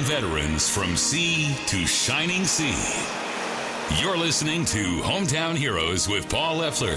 veterans from sea to shining sea. You're listening to Hometown Heroes with Paul Leffler.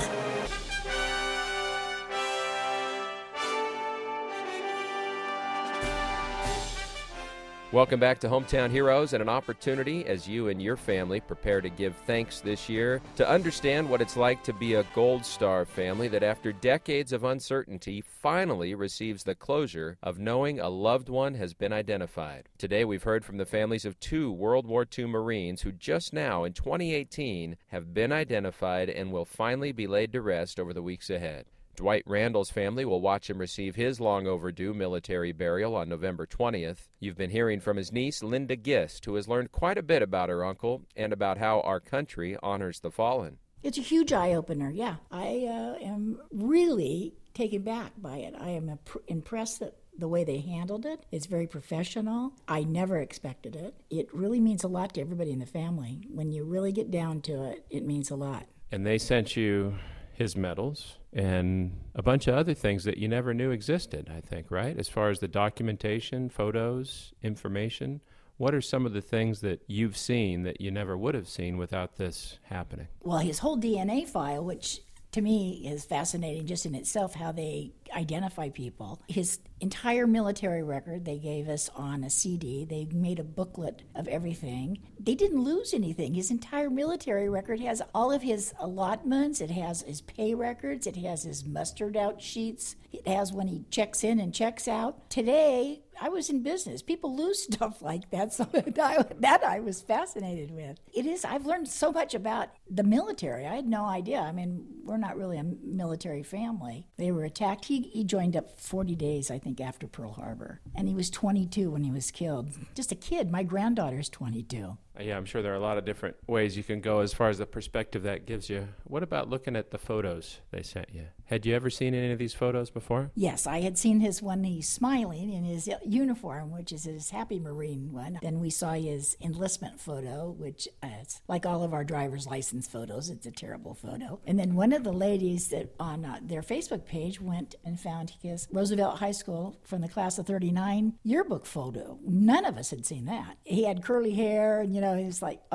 Welcome back to Hometown Heroes, and an opportunity as you and your family prepare to give thanks this year to understand what it's like to be a Gold Star family that after decades of uncertainty finally receives the closure of knowing a loved one has been identified. Today we've heard from the families of 2 World War II Marines who just now in 2018 have been identified and will finally be laid to rest over the weeks ahead. Dwight Randall's family will watch him receive his long-overdue military burial on November 20th. You've been hearing from his niece, Linda Gist, who has learned quite a bit about her uncle and about how our country honors the fallen. It's a huge eye-opener, yeah. I am really taken back by it. I am impressed that the way they handled it. It's very professional. I never expected it. It really means a lot to everybody in the family. When you really get down to it, it means a lot. And they sent you his medals and a bunch of other things that you never knew existed, I think, right? As far as the documentation, photos, information, what are some of the things that you've seen that you never would have seen without this happening? Well, his whole DNA file, which to me is fascinating just in itself, how they identify people. His entire military record they gave us on a CD. They made a booklet of everything. They didn't lose anything. His entire military record has all of his allotments. It has his pay records. It has his mustered out sheets. It has when he checks in and checks out. Today, I was in business. People lose stuff like that, so that I was fascinated with. It is. I've learned so much about the military. I had no idea. I mean, we're not really a military family. They were attacked. He joined up 40 days, I think, after Pearl Harbor. And he was 22 when he was killed. Just a kid. My granddaughter's 22. Yeah, I'm sure there are a lot of different ways you can go as far as the perspective that gives you. What about looking at the photos they sent you? Had you ever seen any of these photos before? Yes, I had seen his when he's smiling in his uniform, which is his Happy Marine one. Then we saw his enlistment photo, which is like all of our driver's license photos. It's a terrible photo. And then one of the ladies that on their Facebook page went and found his Roosevelt High School from the class of 39 yearbook photo. None of us had seen that. He had curly hair, and he was like,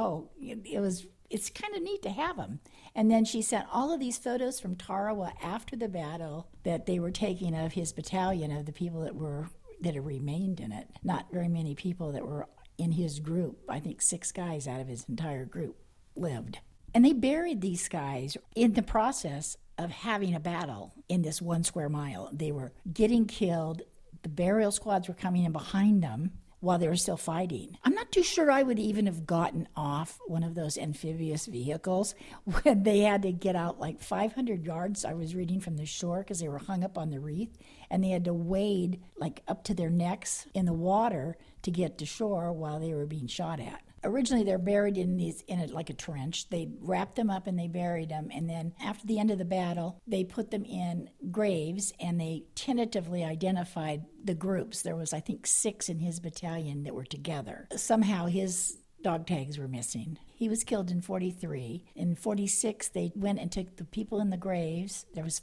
it's kind of neat to have him. And then she sent all of these photos from Tarawa after the battle that they were taking of his battalion, of the people that had remained in it. Not very many people that were in his group. I think 6 guys out of his entire group lived. And they buried these guys in the process of having a battle in this 1 square mile. They were getting killed. The burial squads were coming in behind them while they were still fighting. I'm not too sure I would even have gotten off one of those amphibious vehicles when they had to get out like 500 yards, I was reading, from the shore, because they were hung up on the reef, and they had to wade like up to their necks in the water to get to shore while they were being shot at. Originally, they're buried in like a trench. They wrapped them up and they buried them. And then after the end of the battle, they put them in graves and they tentatively identified the groups. There was, I think, 6 in his battalion that were together. Somehow his dog tags were missing. He was killed in 43. In 46, they went and took the people in the graves. There was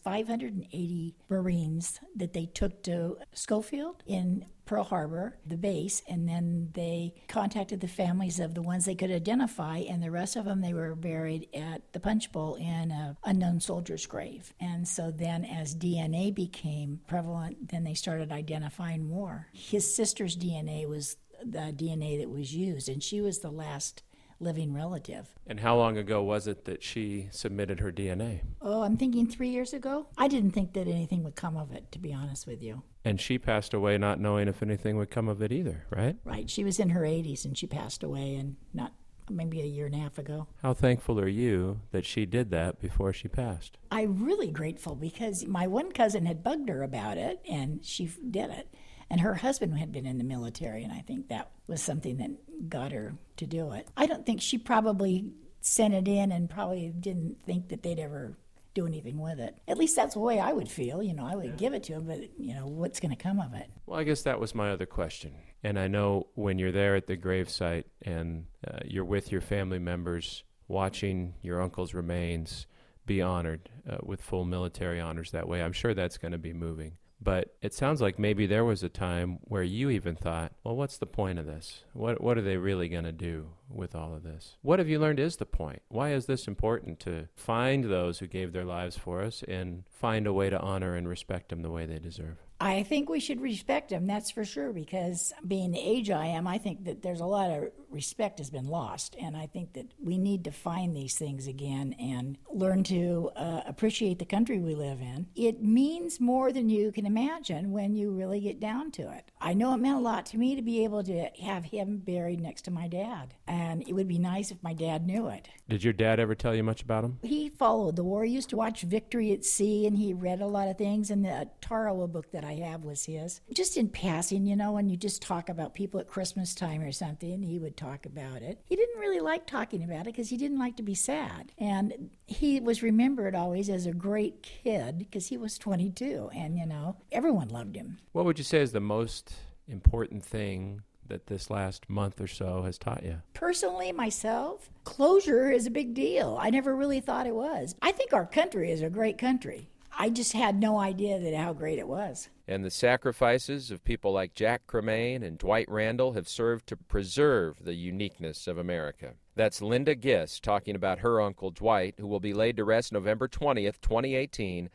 580 Marines that they took to Schofield in Pearl Harbor, the base, and then they contacted the families of the ones they could identify, and the rest of them, they were buried at the Punch Bowl in an unknown soldier's grave. And so then as DNA became prevalent, then they started identifying more. His sister's DNA was the DNA that was used, and she was the last living relative. And how long ago was it that she submitted her DNA? Oh, I'm thinking 3 years ago. I didn't think that anything would come of it, to be honest with you. And she passed away not knowing if anything would come of it either, right? Right. She was in her 80s, and she passed away and not maybe a year and a half ago. How thankful are you that she did that before she passed? I'm really grateful, because my one cousin had bugged her about it, and she did it. And her husband had been in the military, and I think that was something that got her to do it. I don't think she probably sent it in and probably didn't think that they'd ever do anything with it. At least that's the way I would feel. I would give it to him, but, what's going to come of it? Well, I guess that was my other question. And I know when you're there at the gravesite and you're with your family members watching your uncle's remains be honored with full military honors that way, I'm sure that's going to be moving. But it sounds like maybe there was a time where you even thought, well, what's the point of this? What are they really going to do with all of this? What have you learned is the point? Why is this important to find those who gave their lives for us and find a way to honor and respect them the way they deserve? I think we should respect them, that's for sure, because being the age I am, I think that there's a lot of respect has been lost, and I think that we need to find these things again and learn to appreciate the country we live in. It means more than you can imagine when you really get down to it. I know it meant a lot to me to be able to have him buried next to my dad, and it would be nice if my dad knew it. Did your dad ever tell you much about him? He followed the war. He used to watch Victory at Sea, and he read a lot of things, and the Tarawa book that I have was his. Just in passing, when you just talk about people at Christmas time or something, he would talk about it. He didn't really like talking about it because he didn't like to be sad. And he was remembered always as a great kid because he was 22, and, everyone loved him. What would you say is the most important thing that this last month or so has taught you? Personally, myself, closure is a big deal. I never really thought it was. I think our country is a great country. I just had no idea how great it was. And the sacrifices of people like Jack Cremain and Dwight Randall have served to preserve the uniqueness of America. That's Linda Giss talking about her uncle Dwight, who will be laid to rest November 20th, 2018,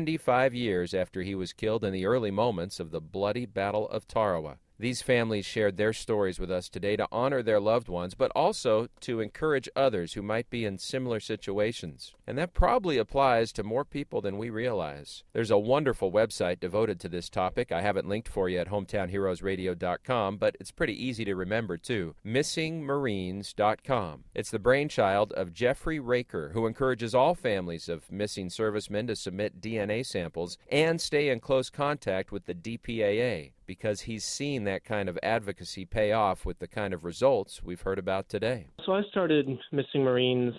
75 years after he was killed in the early moments of the bloody Battle of Tarawa. These families shared their stories with us today to honor their loved ones, but also to encourage others who might be in similar situations. And that probably applies to more people than we realize. There's a wonderful website devoted to this topic. I have it linked for you at hometownheroesradio.com, but it's pretty easy to remember, too. missingmarines.com. It's the brainchild of Jeffrey Raker, who encourages all families of missing servicemen to submit DNA samples and stay in close contact with the DPAA, because he's seen that kind of advocacy pay off with the kind of results we've heard about today. So I started Missing Marines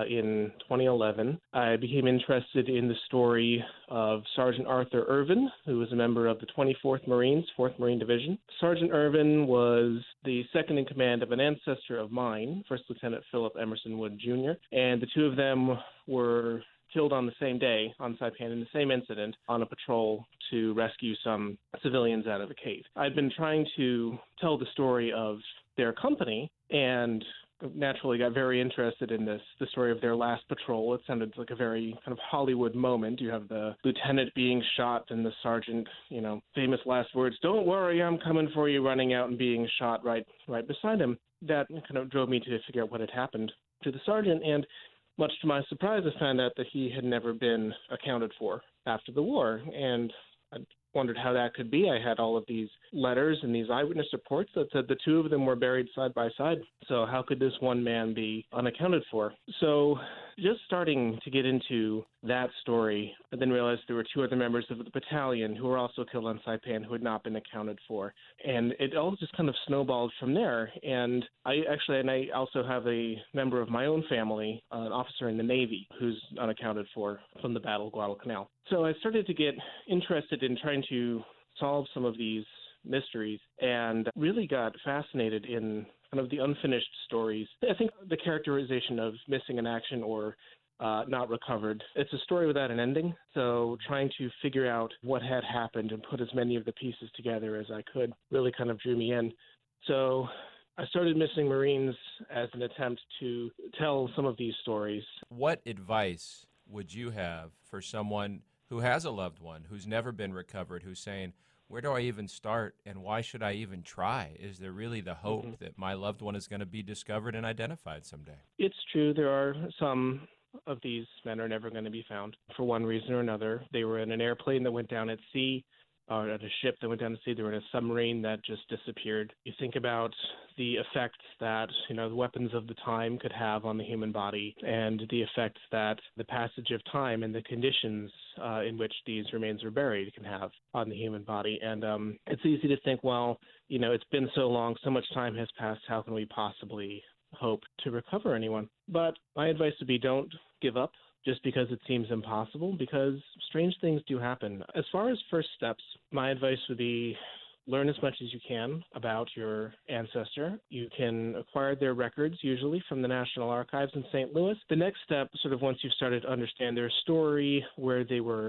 in 2011. I became interested in the story of Sergeant Arthur Irvin, who was a member of the 24th Marines, 4th Marine Division. Sergeant Irvin was the second in command of an ancestor of mine, First Lieutenant Philip Emerson Wood Jr., and the two of them were killed on the same day on Saipan in the same incident on a patrol to rescue some civilians out of a cave. I'd been trying to tell the story of their company and naturally got very interested in the story of their last patrol. It sounded like a very kind of Hollywood moment. You have the lieutenant being shot and the sergeant, famous last words, "Don't worry, I'm coming for you," running out and being shot right beside him. That kind of drove me to figure out what had happened to the sergeant, and much to my surprise, I found out that he had never been accounted for after the war, and I wondered how that could be. I had all of these letters and these eyewitness reports that said the two of them were buried side by side. So how could this one man be unaccounted for? So just starting to get into that story, I then realized there were two other members of the battalion who were also killed on Saipan who had not been accounted for. And it all just kind of snowballed from there. And I also have a member of my own family, an officer in the Navy, who's unaccounted for from the Battle of Guadalcanal. So I started to get interested in trying to solve some of these mysteries and really got fascinated in kind of the unfinished stories. I think the characterization of missing in action or not recovered, it's a story without an ending. So trying to figure out what had happened and put as many of the pieces together as I could really kind of drew me in. So I started Missing Marines as an attempt to tell some of these stories. What advice would you have for someone who has a loved one who's never been recovered, who's saying, where do I even start, and why should I even try? Is there really the hope that my loved one is going to be discovered and identified someday? It's true. There are some of these men are never going to be found for one reason or another. They were in an airplane that went down at sea, or at a ship that went down to sea. They were in a submarine that just disappeared. You think about the effects that, the weapons of the time could have on the human body, and the effects that the passage of time and the conditions in which these remains were buried can have on the human body. And it's easy to think, well, it's been so long, so much time has passed, how can we possibly hope to recover anyone? But my advice would be don't give up just because it seems impossible, because strange things do happen. As far as first steps, my advice would be learn as much as you can about your ancestor. You can acquire their records, usually from the National Archives in St. Louis. The next step, sort of once you've started to understand their story, where they were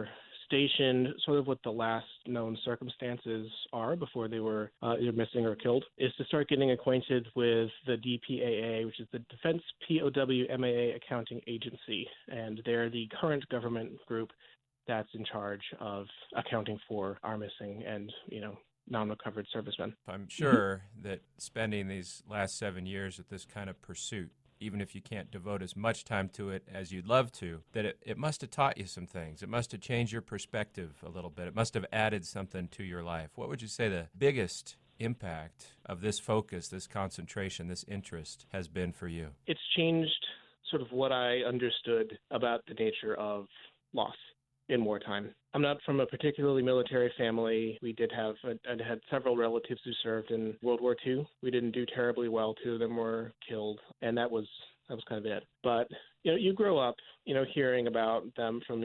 stationed, sort of what the last known circumstances are before they were either missing or killed, is to start getting acquainted with the DPAA, which is the Defense POW MAA Accounting Agency, and they're the current government group that's in charge of accounting for our missing and, non-recovered servicemen. I'm sure that spending these last 7 years with this kind of pursuit, even if you can't devote as much time to it as you'd love to, that it must have taught you some things. It must have changed your perspective a little bit. It must have added something to your life. What would you say the biggest impact of this focus, this concentration, this interest has been for you? It's changed sort of what I understood about the nature of loss in wartime. I'm not from a particularly military family. I had several relatives who served in World War II. We didn't do terribly well. 2 of them were killed, and that was kind of it. But, you grow up, hearing about them from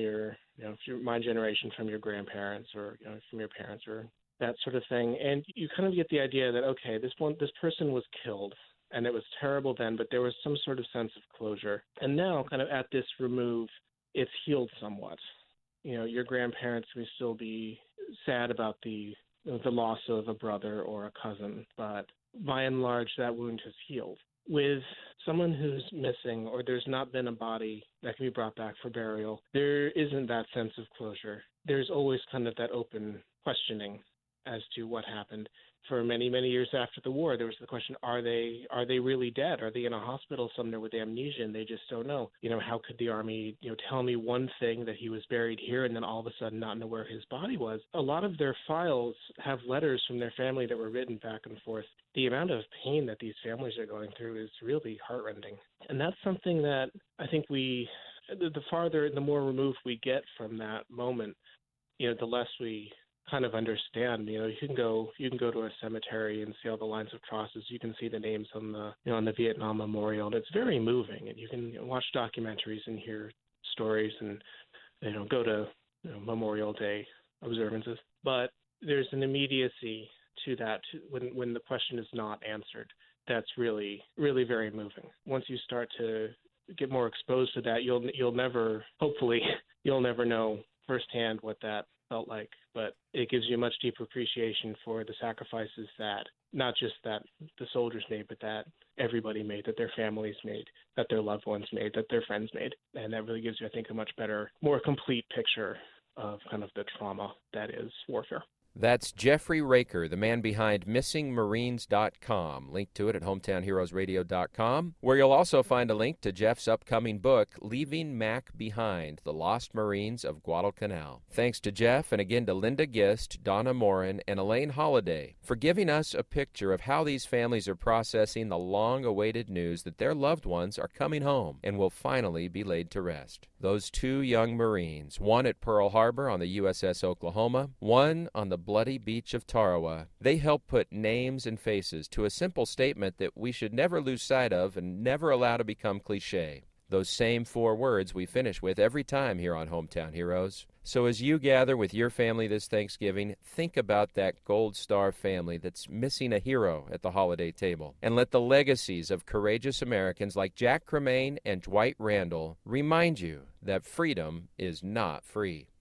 my generation, from your grandparents or, from your parents or that sort of thing. And you kind of get the idea that, okay, this person was killed, and it was terrible then, but there was some sort of sense of closure. And now, kind of at this remove, it's healed somewhat. Your grandparents may still be sad about the loss of a brother or a cousin, but by and large, that wound has healed. With someone who's missing or there's not been a body that can be brought back for burial, there isn't that sense of closure. There's always kind of that open questioning as to what happened. For many, many years after the war, there was the question, are they really dead? Are they in a hospital somewhere with amnesia and they just don't know? How could the Army, tell me one thing that he was buried here and then all of a sudden not know where his body was? A lot of their files have letters from their family that were written back and forth. The amount of pain that these families are going through is really heartrending. And that's something that I think the more removed we get from that moment, the less we kind of understand. You can go to a cemetery and see all the lines of crosses. You can see the names on the Vietnam Memorial, and it's very moving. And you can watch documentaries and hear stories, and go to Memorial Day observances. But there's an immediacy to that when the question is not answered. That's really, really very moving. Once you start to get more exposed to that, you'll never know firsthand what that felt like, but it gives you a much deeper appreciation for the sacrifices that not just that the soldiers made, but that everybody made, that their families made, that their loved ones made, that their friends made. And that really gives you, I think, a much better, more complete picture of kind of the trauma that is warfare. That's Jeffrey Raker, the man behind MissingMarines.com. Link to it at HometownHeroesRadio.com, where you'll also find a link to Jeff's upcoming book, Leaving Mac Behind, The Lost Marines of Guadalcanal. Thanks to Jeff, and again to Linda Gist, Donna Morin, and Elaine Holliday for giving us a picture of how these families are processing the long-awaited news that their loved ones are coming home and will finally be laid to rest. Those 2 young Marines, one at Pearl Harbor on the USS Oklahoma, one on the bloody beach of Tarawa, they help put names and faces to a simple statement that we should never lose sight of and never allow to become cliche. Those same 4 words we finish with every time here on Hometown Heroes. So as you gather with your family this Thanksgiving, think about that Gold Star family that's missing a hero at the holiday table. And let the legacies of courageous Americans like Jack Cremain and Dwight Randall remind you that freedom is not free.